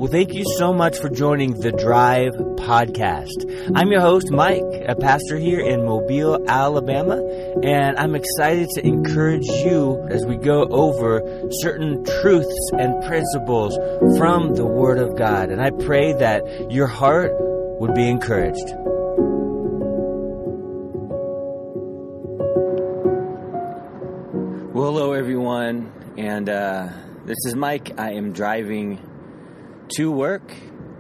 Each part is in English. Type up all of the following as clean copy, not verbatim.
Well, thank you so much for joining the Drive podcast. I'm your host, Mike, a pastor here in Mobile, Alabama, and I'm excited to encourage you as we go over certain truths and principles from the Word of God. And I pray that your heart would be encouraged. Well, hello, everyone, and this is Mike. I am driving to work,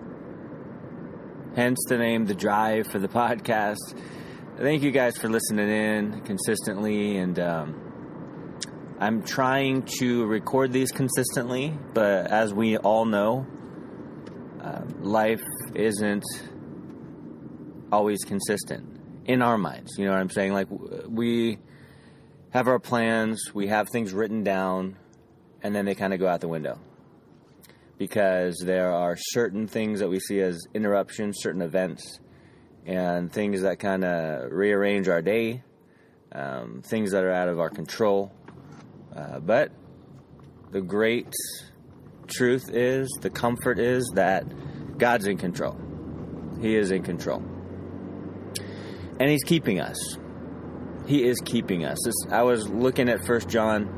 hence the name The Drive for the podcast. Thank you guys for listening in consistently, and I'm trying to record these consistently, but as we all know, life isn't always consistent in our minds. You know what I'm saying? Like, we have our plans, we have things written down, and then they kind of go out the window. Because there are certain things that we see as interruptions, certain events, and things that kind of rearrange our day, things that are out of our control. But the great truth is, the comfort is that God's in control. He is in control. And He's keeping us. He is keeping us. I was looking at 1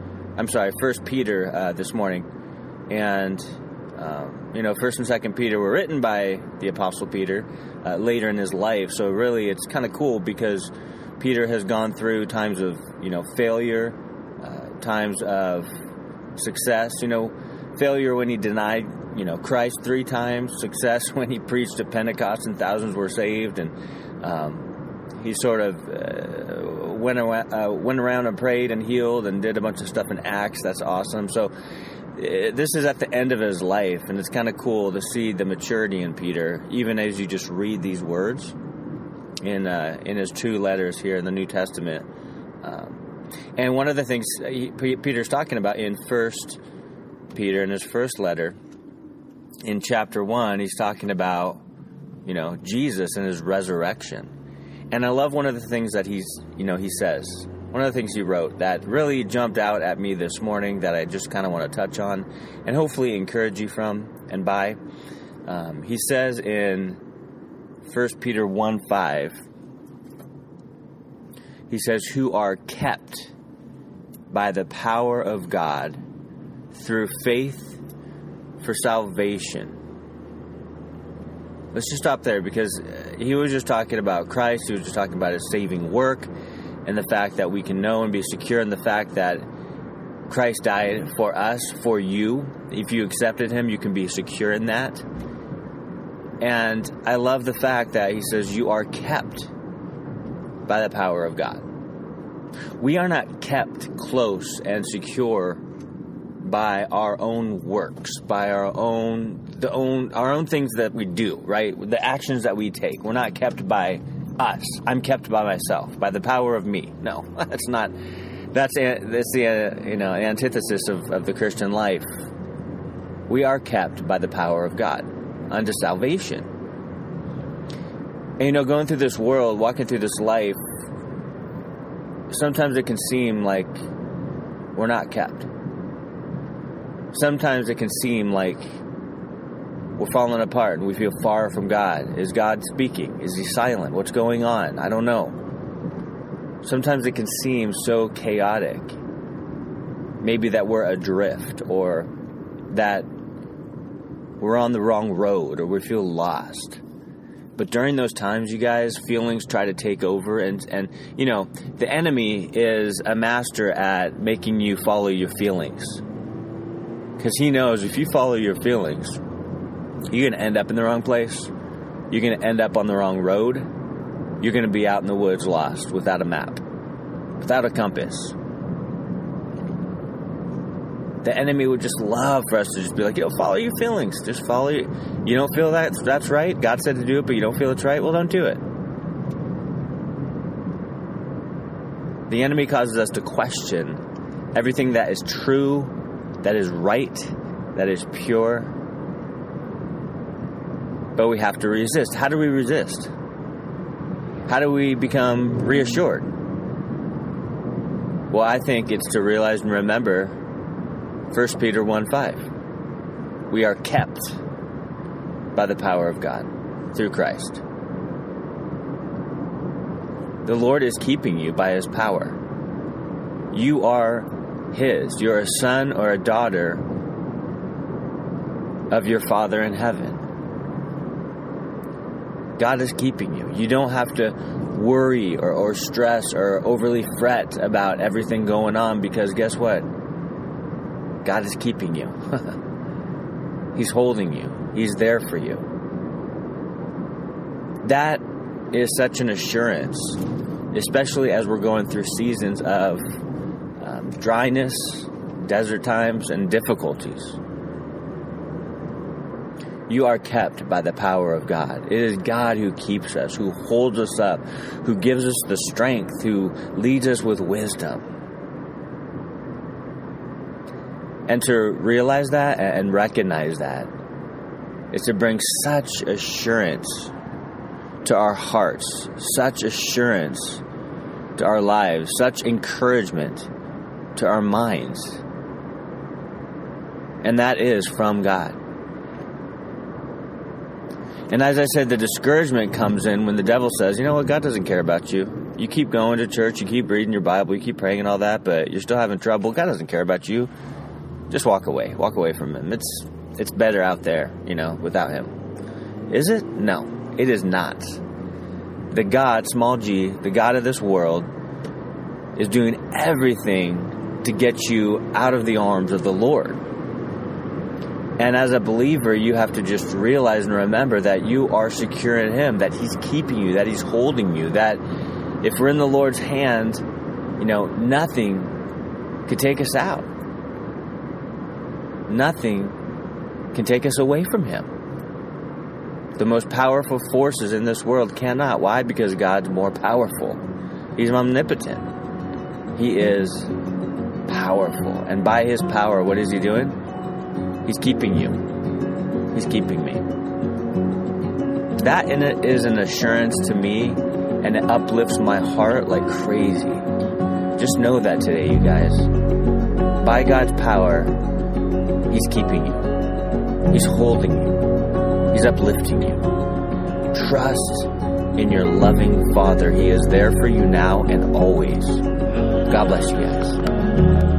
Peter this morning, and 1 and 2 Peter were written by the Apostle Peter later in his life. So really, it's kind of cool because Peter has gone through times of failure, times of success. Failure when he denied Christ 3 times. Success when he preached at Pentecost and thousands were saved, and he sort of went around and prayed and healed and did a bunch of stuff in Acts. That's awesome. So this is at the end of his life, and it's kind of cool to see the maturity in Peter, even as you just read these words in his 2 letters here in the New Testament. And one of the things Peter's talking about in 1 Peter, in his first letter, in chapter 1, he's talking about Jesus and his resurrection. And I love one of the things that he says. One of the things he wrote that really jumped out at me this morning that I just kind of want to touch on and hopefully encourage you from and by. He says in 1 Peter 1:5, he says, who are kept by the power of God through faith for salvation. Let's just stop there, because he was just talking about Christ. He was just talking about his saving work and the fact that we can know and be secure in the fact that Christ died for us, for you. If you accepted him, you can be secure in that. And I love the fact that he says you are kept by the power of God. We are not kept close and secure by our own works, by our own things that we do, right? The actions that we take. We're not kept by us. I'm kept by myself, by the power of me. No, that's not. That's the antithesis of the Christian life. We are kept by the power of God unto salvation. And going through this world, walking through this life, sometimes it can seem like we're not kept. Sometimes it can seem like we're falling apart and we feel far from God. Is God speaking? Is he silent? What's going on? I don't know. Sometimes it can seem so chaotic. Maybe that we're adrift, or that we're on the wrong road, or we feel lost. But during those times, you guys, feelings try to take over, and the enemy is a master at making you follow your feelings. Because he knows if you follow your feelings, you're going to end up in the wrong place. You're going to end up on the wrong road. You're going to be out in the woods lost, without a map, without a compass. The enemy would just love for us to just be like, follow your feelings. Just follow you. You don't feel that's right. God said to do it, but you don't feel it's right. Well, don't do it. The enemy causes us to question everything that is true, that is right, that is pure. But we have to resist. How do we resist? How do we become reassured? Well, I think it's to realize and remember 1 Peter 1:5. We are kept by the power of God through Christ. The Lord is keeping you by His power. You are His. You're a son or a daughter of your Father in heaven. God is keeping you. You don't have to worry or stress or overly fret about everything going on, because guess what? God is keeping you. He's holding you. He's there for you. That is such an assurance, especially as we're going through seasons of dryness, desert times, and difficulties. You are kept by the power of God. It is God who keeps us, who holds us up, who gives us the strength, who leads us with wisdom. And to realize that and recognize that is to bring such assurance to our hearts, such assurance to our lives, such encouragement to our minds. And that is from God. And as I said, the discouragement comes in when the devil says, you know what, God doesn't care about you. You keep going to church, you keep reading your Bible, you keep praying and all that, but you're still having trouble. God doesn't care about you. Just walk away. Walk away from Him. It's better out there, without Him. Is it? No, it is not. The God, small g, the God of this world, is doing everything to get you out of the arms of the Lord. And as a believer, you have to just realize and remember that you are secure in Him, that He's keeping you, that He's holding you, that if we're in the Lord's hand, nothing could take us out. Nothing can take us away from Him. The most powerful forces in this world cannot. Why? Because God's more powerful. He's omnipotent. He is powerful. And by His power, what is He doing? He's keeping you. He's keeping me. That in it is an assurance to me, and it uplifts my heart like crazy. Just know that today, you guys. By God's power, He's keeping you. He's holding you. He's uplifting you. Trust in your loving Father. He is there for you now and always. God bless you guys.